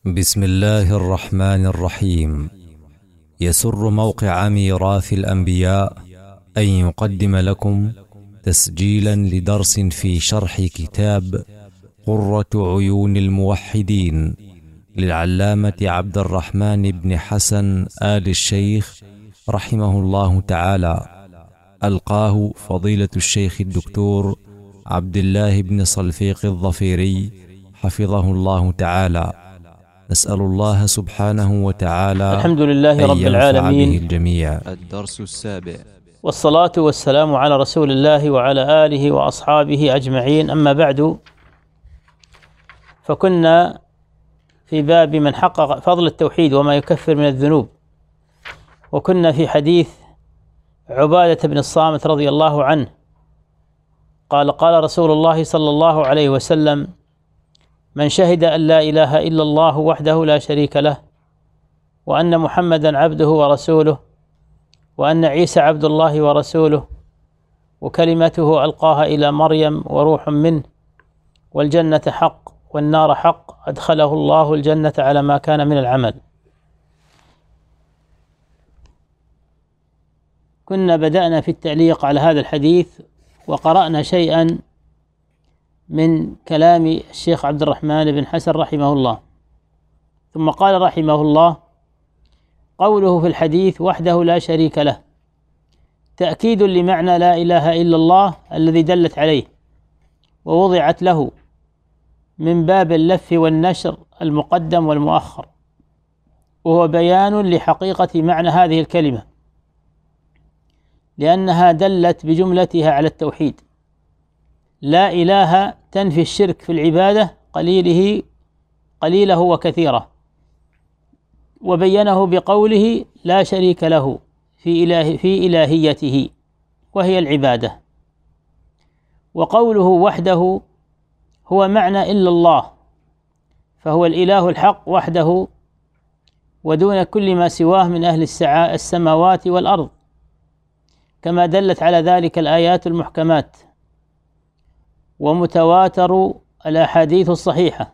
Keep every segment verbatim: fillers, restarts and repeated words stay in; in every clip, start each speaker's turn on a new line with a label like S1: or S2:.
S1: بسم الله الرحمن الرحيم. يسر موقع ميراث الأنبياء أن يقدم لكم تسجيلا لدرس في شرح كتاب قرة عيون الموحدين للعلامة عبد الرحمن بن حسن آل الشيخ رحمه الله تعالى، ألقاه فضيلة الشيخ الدكتور عبد الله بن صلفيق الظفيري حفظه الله تعالى. نسأل الله سبحانه وتعالى
S2: الحمد لله رب العالمين.
S1: الجميع.
S3: الدرس السابع،
S2: والصلاة والسلام على رسول الله وعلى آله وأصحابه أجمعين، أما بعد، فكنا في باب من حقق فضل التوحيد وما يكفر من الذنوب، وكنا في حديث عبادة بن الصامت رضي الله عنه قال قال رسول الله صلى الله عليه وسلم: من شهد أن لا إله إلا الله وحده لا شريك له، وأن محمدا عبده ورسوله، وأن عيسى عبد الله ورسوله، وكلمته ألقاها إلى مريم وروح منه، والجنة حق والنار حق، أدخله الله الجنة على ما كان من العمل. كنا بدأنا في التعليق على هذا الحديث، وقرأنا شيئا من كلام الشيخ عبد الرحمن بن حسن رحمه الله. ثم قال رحمه الله: قوله في الحديث وحده لا شريك له تأكيد لمعنى لا إله إلا الله الذي دلت عليه ووضعت له من باب اللف والنشر المقدم والمؤخر، وهو بيان لحقيقة معنى هذه الكلمة، لأنها دلت بجملتها على التوحيد. لا إله تنفي الشرك في العبادة قليله قليله وكثيره، وبينه بقوله لا شريك له في إله في إلهيته وهي العبادة. وقوله وحده هو معنى إلا الله، فهو الإله الحق وحده ودون كل ما سواه من أهل السماوات والأرض، كما دلت على ذلك الآيات المحكمات ومتواتر الأحاديث الصحيحة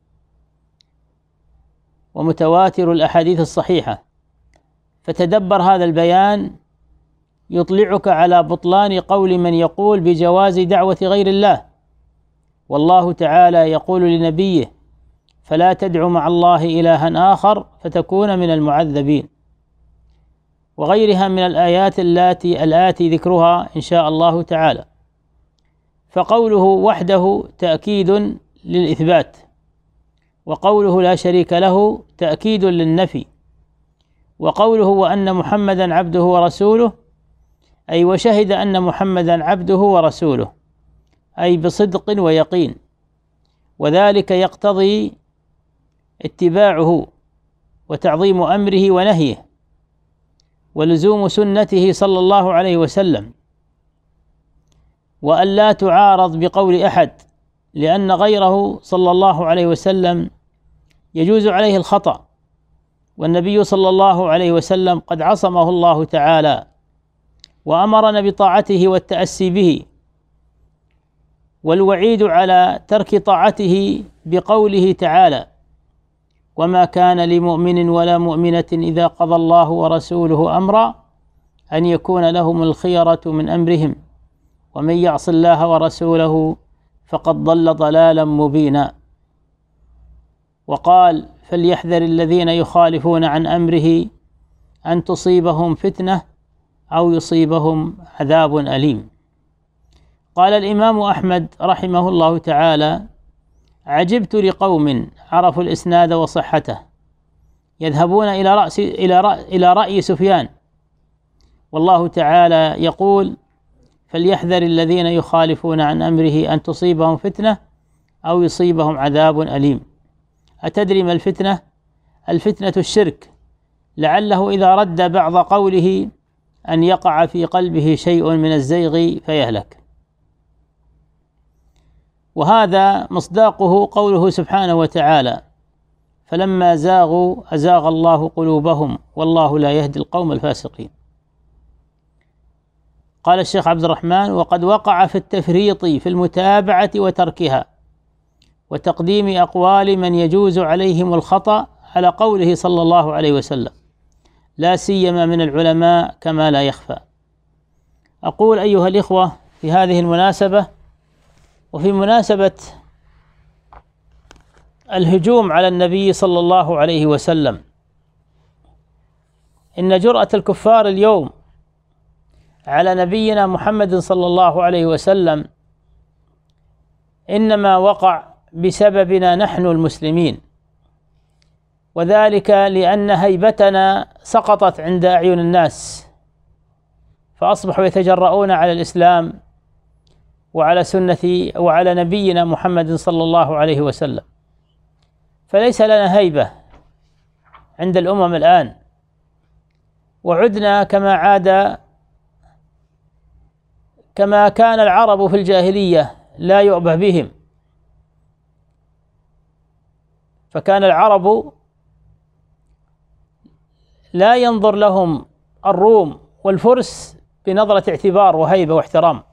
S2: ومتواتر الأحاديث الصحيحة فتدبر هذا البيان يطلعك على بطلان قول من يقول بجواز دعوة غير الله، والله تعالى يقول لنبيه: فلا تدع مع الله إلها آخر فتكون من المعذبين، وغيرها من الآيات التي الآتي ذكرها إن شاء الله تعالى. فقوله وحده تأكيد للإثبات، وقوله لا شريك له تأكيد للنفي، وقوله وأن محمدا عبده ورسوله أي وشهد أن محمدا عبده ورسوله، أي بصدق ويقين، وذلك يقتضي اتباعه وتعظيم أمره ونهيه ولزوم سنته صلى الله عليه وسلم، وأن لا تعارض بقول أحد، لأن غيره صلى الله عليه وسلم يجوز عليه الخطأ، والنبي صلى الله عليه وسلم قد عصمه الله تعالى وأمرنا بطاعته والتأسي به، والوعيد على ترك طاعته بقوله تعالى: وما كان لمؤمن ولا مؤمنة إذا قضى الله ورسوله أمرا أن يكون لهم الخيرة من أمرهم ومن يعص الله ورسوله فقد ضل ضلالا مبينا. وقال: فليحذر الذين يخالفون عن أمره أن تصيبهم فتنة أو يصيبهم عذاب أليم. قال الإمام أحمد رحمه الله تعالى: عجبت لقوم عرفوا الإسناد وصحته يذهبون إلى رأس إلى رأي إلى رأي سفيان، والله تعالى يقول: فليحذر الذين يخالفون عن أمره أن تصيبهم فتنة أو يصيبهم عذاب أليم. أتدري ما الفتنة؟ الفتنة الشرك، لعله إذا رد بعض قوله أن يقع في قلبه شيء من الزيغ فيهلك. وهذا مصداقه قوله سبحانه وتعالى: فلما زاغوا أزاغ الله قلوبهم والله لا يهدي القوم الفاسقين. قال الشيخ عبد الرحمن: وقد وقع في التفريط في المتابعة وتركها، وتقديم أقوال من يجوز عليهم الخطأ على قوله صلى الله عليه وسلم، لا سيما من العلماء كما لا يخفى. أقول أيها الإخوة في هذه المناسبة وفي مناسبة الهجوم على النبي صلى الله عليه وسلم، إن جرأة الكفار اليوم على نبينا محمد صلى الله عليه وسلم إنما وقع بسببنا نحن المسلمين، وذلك لأن هيبتنا سقطت عند أعين الناس، فأصبحوا يتجرؤون على الإسلام وعلى سنة وعلى نبينا محمد صلى الله عليه وسلم، فليس لنا هيبة عند الأمم الآن، وعدنا كما عاد كما كان العرب في الجاهلية لا يؤبه بهم، فكان العرب لا ينظر لهم الروم والفرس بنظرة اعتبار وهيبة واحترام،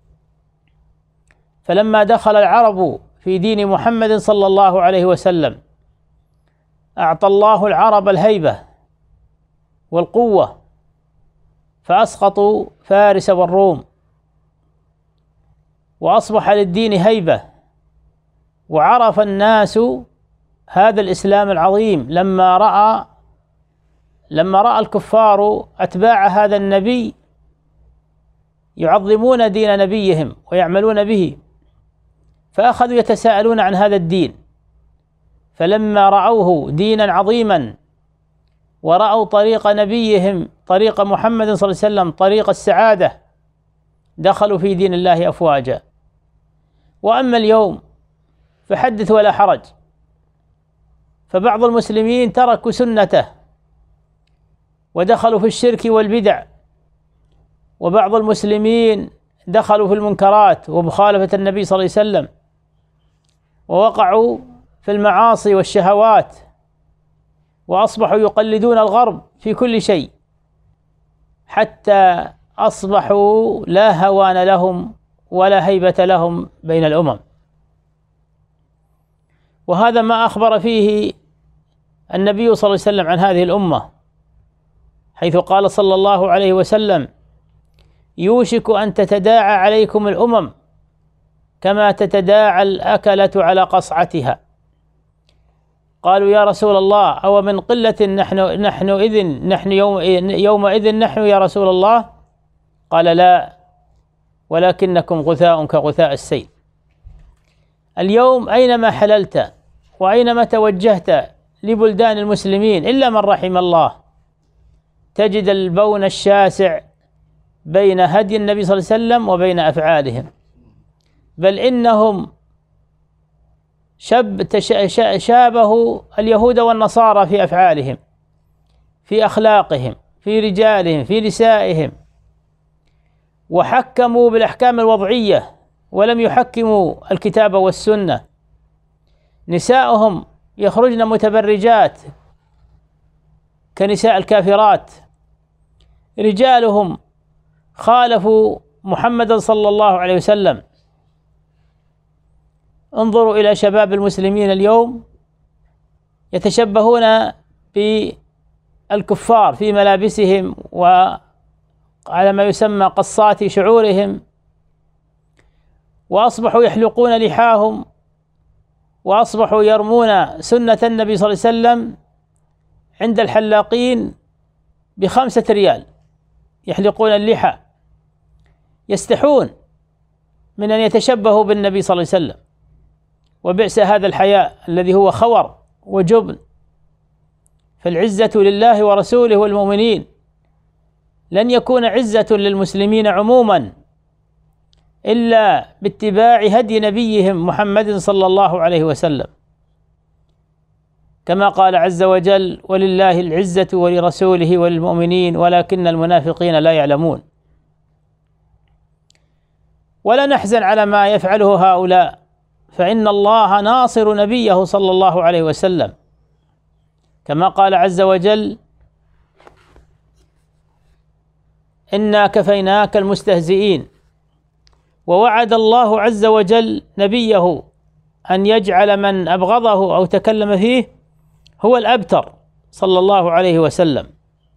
S2: فلما دخل العرب في دين محمد صلى الله عليه وسلم أعطى الله العرب الهيبة والقوة، فأسقطوا فارس والروم، وأصبح للدين هيبة، وعرف الناس هذا الإسلام العظيم لما رأى لما رأى الكفار أتباع هذا النبي يعظمون دين نبيهم ويعملون به، فأخذوا يتساءلون عن هذا الدين، فلما رأوه دينا عظيما ورأوا طريق نبيهم طريق محمد صلى الله عليه وسلم طريق السعادة دخلوا في دين الله أفواجا. وأما اليوم فحدث ولا حرج، فبعض المسلمين تركوا سنته ودخلوا في الشرك والبدع، وبعض المسلمين دخلوا في المنكرات ومخالفة النبي صلى الله عليه وسلم، ووقعوا في المعاصي والشهوات، وأصبحوا يقلدون الغرب في كل شيء، حتى أصبحوا لا هوان لهم ولا هيبة لهم بين الأمم. وهذا ما أخبر فيه النبي صلى الله عليه وسلم عن هذه الأمة، حيث قال صلى الله عليه وسلم: يوشك أن تتداعى عليكم الأمم كما تتداعى الأكلة على قصعتها. قالوا: يا رسول الله، أو من قلة نحن نحن إذن نحن يوم يومئذ نحن يا رسول الله؟ قال: لا، ولكنكم غثاء كغثاء السيل. اليوم أينما حللت وأينما توجهت لبلدان المسلمين إلا من رحم الله تجد البون الشاسع بين هدي النبي صلى الله عليه وسلم وبين أفعالهم، بل إنهم شب شابهوا اليهود والنصارى في أفعالهم، في أخلاقهم، في رجالهم، في نسائهم، وحكموا بالأحكام الوضعية ولم يحكموا الكتاب والسنة. نساؤهم يخرجن متبرجات كنساء الكافرات، رجالهم خالفوا محمدا صلى الله عليه وسلم. انظروا إلى شباب المسلمين اليوم يتشبهون بالكفار في ملابسهم وعلى ما يسمى قصات شعورهم، وأصبحوا يحلقون لحاهم، وأصبحوا يرمون سنة النبي صلى الله عليه وسلم عند الحلاقين بخمسة ريال، يحلقون اللحى، يستحون من أن يتشبهوا بالنبي صلى الله عليه وسلم. وبئس هذا الحياء الذي هو خور وجبن، فالعزة لله ورسوله والمؤمنين. لن يكون عزة للمسلمين عموما إلا باتباع هدي نبيهم محمد صلى الله عليه وسلم، كما قال عز وجل: ولله العزة ولرسوله وللمؤمنين ولكن المنافقين لا يعلمون. ولا نحزن على ما يفعله هؤلاء، فإن الله ناصر نبيه صلى الله عليه وسلم، كما قال عز وجل: إنا كفيناك المستهزئين. ووعد الله عز وجل نبيه أن يجعل من أبغضه أو تكلم فيه هو الأبتر صلى الله عليه وسلم.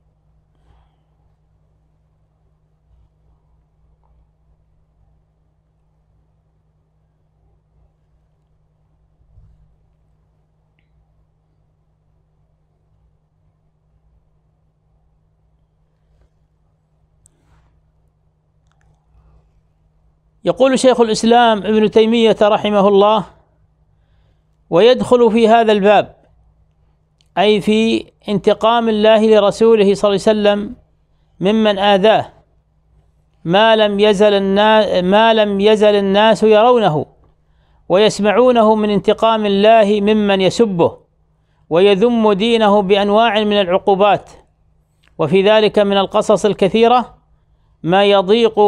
S2: يقول شيخ الإسلام ابن تيمية رحمه الله: ويدخل في هذا الباب، أي في انتقام الله لرسوله صلى الله عليه وسلم ممن آذاه، ما لم يزل الناس ما لم يزل الناس يرونه ويسمعونه من انتقام الله ممن يسبه ويذم دينه بأنواع من العقوبات، وفي ذلك من القصص الكثيرة ما يضيق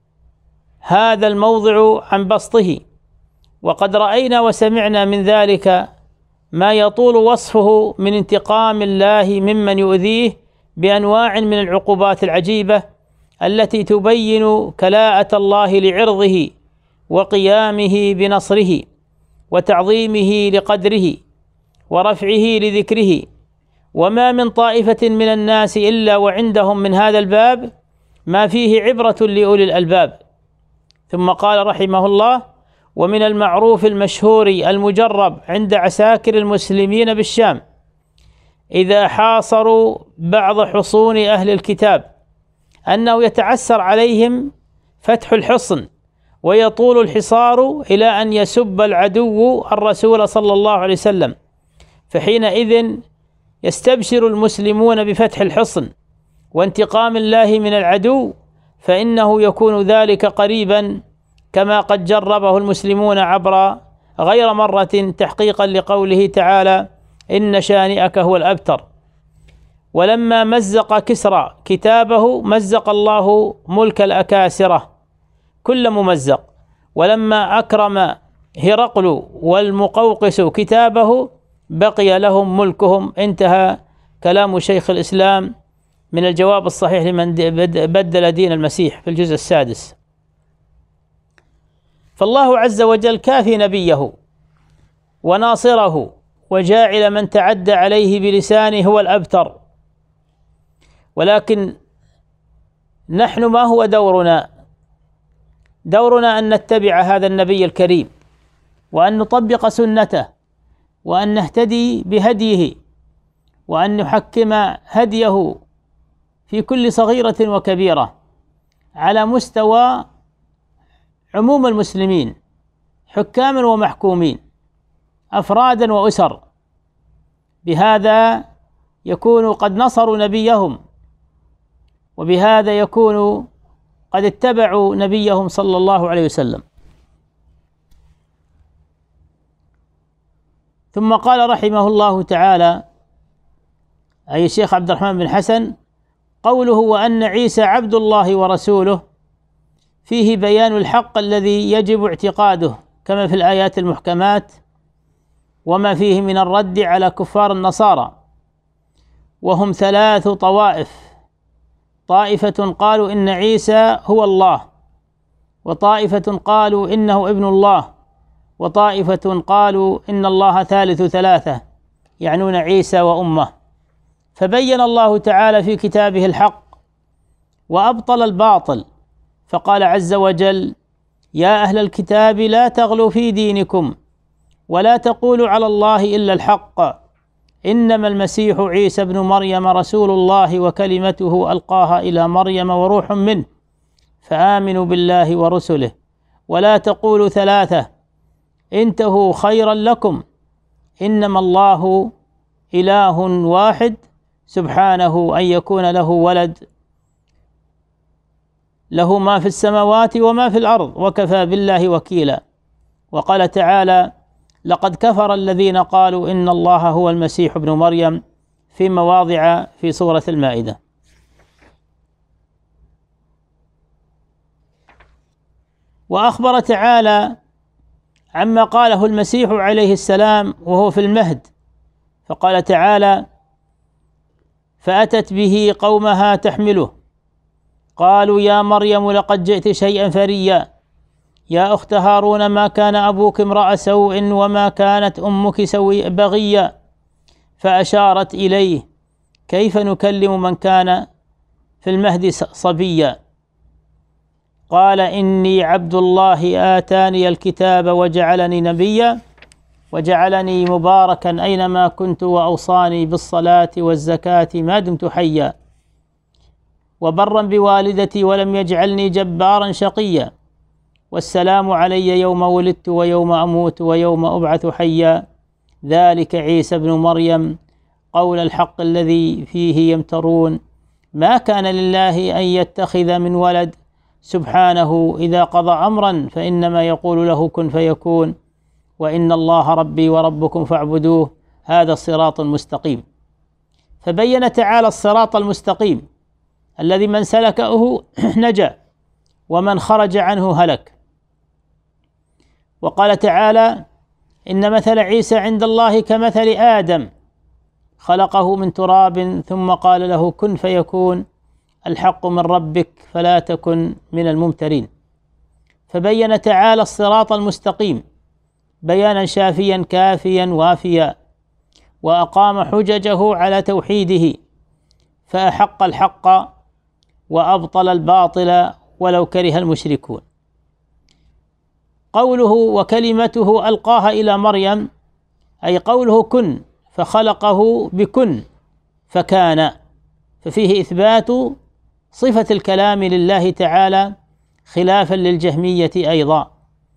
S2: هذا الموضع عن بسطه، وقد رأينا وسمعنا من ذلك ما يطول وصفه من انتقام الله ممن يؤذيه بأنواع من العقوبات العجيبة التي تبين كلاءة الله لعرضه وقيامه بنصره وتعظيمه لقدره ورفعه لذكره. وما من طائفة من الناس إلا وعندهم من هذا الباب ما فيه عبرة لأولي الألباب. ثم قال رحمه الله: ومن المعروف المشهور المجرب عند عساكر المسلمين بالشام إذا حاصروا بعض حصون أهل الكتاب أنه يتعسر عليهم فتح الحصن ويطول الحصار إلى أن يسب العدو الرسول صلى الله عليه وسلم، فحينئذ يستبشر المسلمون بفتح الحصن وانتقام الله من العدو، فإنه يكون ذلك قريبا كما قد جربه المسلمون عبر غير مرة تحقيقا لقوله تعالى: إن شانئك هو الأبتر. ولما مزق كسرى كتابه مزق الله ملك الأكاسرة كل ممزق، ولما أكرم هرقل والمقوقس كتابه بقي لهم ملكهم. انتهى كلام شيخ الإسلام من الجواب الصحيح لمن بدل دين المسيح في الجزء السادس. فالله عز وجل كافي نبيه وناصره وجاعل من تعدى عليه بلسانه هو الأبتر، ولكن نحن ما هو دورنا؟ دورنا أن نتبع هذا النبي الكريم وأن نطبق سنته وأن نهتدي بهديه وأن نحكم هديه في كل صغيرة وكبيرة على مستوى عموم المسلمين، حكاما ومحكومين، أفرادا وأسر. بهذا يكون قد نصروا نبيهم، وبهذا يكون قد اتبعوا نبيهم صلى الله عليه وسلم. ثم قال رحمه الله تعالى، أي الشيخ عبد الرحمن بن حسن: قوله وأن عيسى عبد الله ورسوله فيه بيان الحق الذي يجب اعتقاده كما في الآيات المحكمات، وما فيه من الرد على كفار النصارى، وهم ثلاث طوائف: طائفة قالوا إن عيسى هو الله، وطائفة قالوا إنه ابن الله، وطائفة قالوا إن الله ثالث ثلاثة، يعنون عيسى وأمه. فبين الله تعالى في كتابه الحق وأبطل الباطل، فقال عز وجل: يا أهل الكتاب لا تغلوا في دينكم ولا تقولوا على الله إلا الحق، إنما المسيح عيسى ابن مريم رسول الله وكلمته ألقاها إلى مريم وروح منه، فآمنوا بالله ورسله ولا تقولوا ثلاثة انتهوا خيرا لكم، إنما الله إله واحد سبحانه أن يكون له ولد، له ما في السماوات وما في الأرض وكفى بالله وكيلا. وقال تعالى: لقد كفر الذين قالوا إن الله هو المسيح ابن مريم، في مواضع في سورة المائدة. وأخبر تعالى عما قاله المسيح عليه السلام وهو في المهد، فقال تعالى: فأتت به قومها تحمله قالوا يا مريم لقد جئت شيئا فريا، يا أخت هارون ما كان أبوك امرأ سوء وما كانت أمك سوي بغيا، فأشارت إليه: كيف نكلم من كان في المهد صبيا؟ قال: إني عبد الله آتاني الكتاب وجعلني نبيا وجعلني مباركا أينما كنت وأوصاني بالصلاة والزكاة ما دمت حيا وبرا بوالدتي ولم يجعلني جبارا شقيا، والسلام علي يوم ولدت ويوم أموت ويوم أبعث حيا، ذلك عيسى ابن مريم قول الحق الذي فيه يمترون، ما كان لله أن يتخذ من ولد سبحانه إذا قضى أمرا فإنما يقول له كن فيكون، وإن الله ربي وربكم فاعبدوه هذا الصراط المستقيم. فبين تعالى الصراط المستقيم الذي من سلكه نجا ومن خرج عنه هلك. وقال تعالى: إن مثل عيسى عند الله كمثل آدم خلقه من تراب ثم قال له كن فيكون، الحق من ربك فلا تكن من الممترين. فبين تعالى الصراط المستقيم بيانا شافيا كافيا وافيا، وأقام حججه على توحيده، فأحق الحق وأبطل الباطل ولو كره المشركون. قوله وكلمته ألقاها إلى مريم، أي قوله كن، فخلقه بكن فكان، ففيه إثبات صفة الكلام لله تعالى خلافا للجهمية أيضا.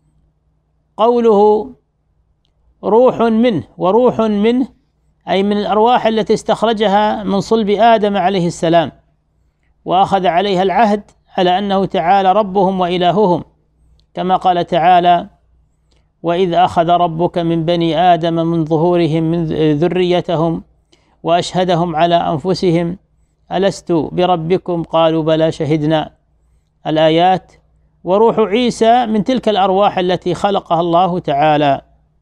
S2: قوله روح منه، وروح منه أي من الأرواح التي استخرجها من صلب آدم عليه السلام، وأخذ عليها العهد على أنه تعالى ربهم وإلههم، كما قال تعالى: وإذ أخذ ربك من بني آدم من ظهورهم من ذريتهم وأشهدهم على أنفسهم ألست بربكم قالوا بلى شهدنا، الآيات. وروح عيسى من تلك الأرواح التي خلقها الله تعالى.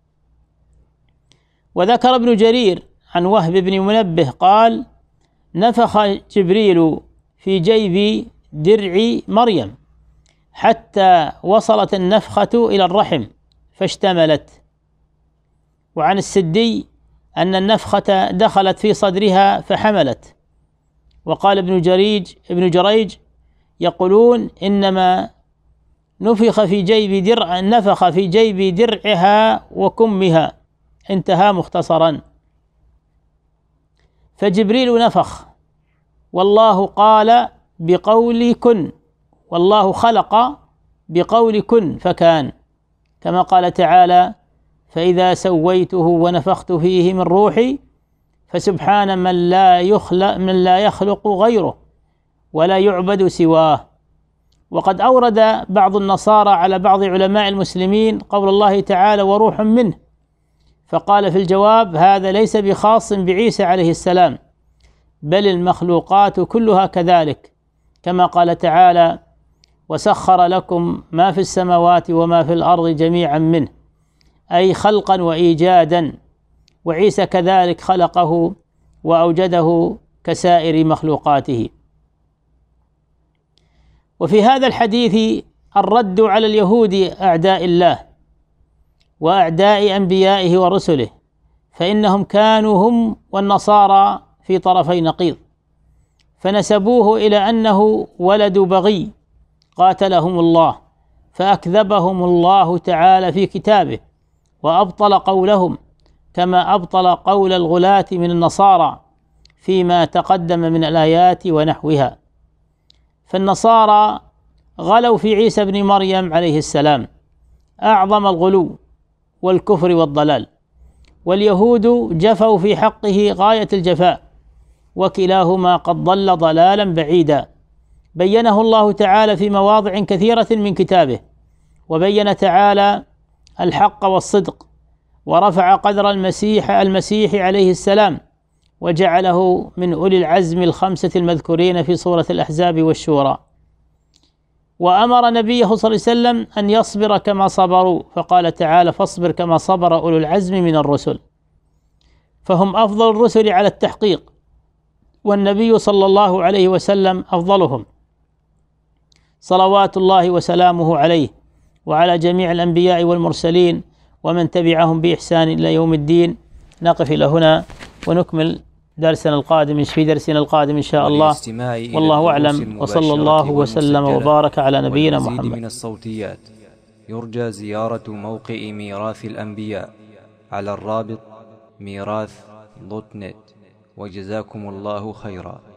S2: وذكر ابن جرير عن وهب بن منبه قال: نفخ جبريل في جيب درع مريم حتى وصلت النفخة إلى الرحم فاشتملت. وعن السدي أن النفخة دخلت في صدرها فحملت. وقال ابن جريج ابن جريج يقولون إنما نفخ في جيب درع نفخ في جيب درعها وكمها، انتهى مختصرا. فجبريل نفخ، والله قال بقول كن، والله خلق بقول كن فكان، كما قال تعالى: فإذا سويته ونفخت فيه من روحي فسبحان من لا يخلق من لا يخلق غيره ولا يعبد سواه. وقد أورد بعض النصارى على بعض علماء المسلمين قول الله تعالى وروح منه، فقال في الجواب: هذا ليس بخاص بعيسى عليه السلام، بل المخلوقات كلها كذلك، كما قال تعالى: وسخر لكم ما في السماوات وما في الأرض جميعا منه، أي خلقا وإيجادا. وعيسى كذلك خلقه وأوجده كسائر مخلوقاته. وفي هذا الحديث الرد على اليهود أعداء الله وأعداء أنبيائه ورسله، فإنهم كانوا هم والنصارى في طرفي نقيض، فنسبوه إلى أنه ولد بغي قاتلهم الله، فأكذبهم الله تعالى في كتابه وأبطل قولهم كما أبطل قول الغلاة من النصارى فيما تقدم من الآيات ونحوها. فالنصارى غلوا في عيسى بن مريم عليه السلام أعظم الغلو والكفر والضلال، واليهود جفوا في حقه غاية الجفاء، وكلاهما قد ضل ضلالا بعيدا، بينه الله تعالى في مواضع كثيرة من كتابه. وبين تعالى الحق والصدق، ورفع قدر المسيح المسيح عليه السلام، وجعله من أولي العزم الخمسة المذكورين في سورة الأحزاب والشورى. وأمر نبيه صلى الله عليه وسلم أن يصبر كما صبروا، فقال تعالى: فاصبر كما صبر أولو العزم من الرسل، فهم أفضل الرسل على التحقيق، والنبي صلى الله عليه وسلم أفضلهم صلوات الله وسلامه عليه، وعلى جميع الأنبياء والمرسلين ومن تبعهم بإحسان إلى يوم الدين. نقف إلى هنا ونكمل درسنا القادم في درسنا القادم إن شاء الله، والله أعلم، وصلى الله وسلم وبارك على نبينا محمد.
S1: من الصوتيات يرجى زيارة موقع ميراث الأنبياء على الرابط ميراث دوت نت، وجزاكم الله خيرا.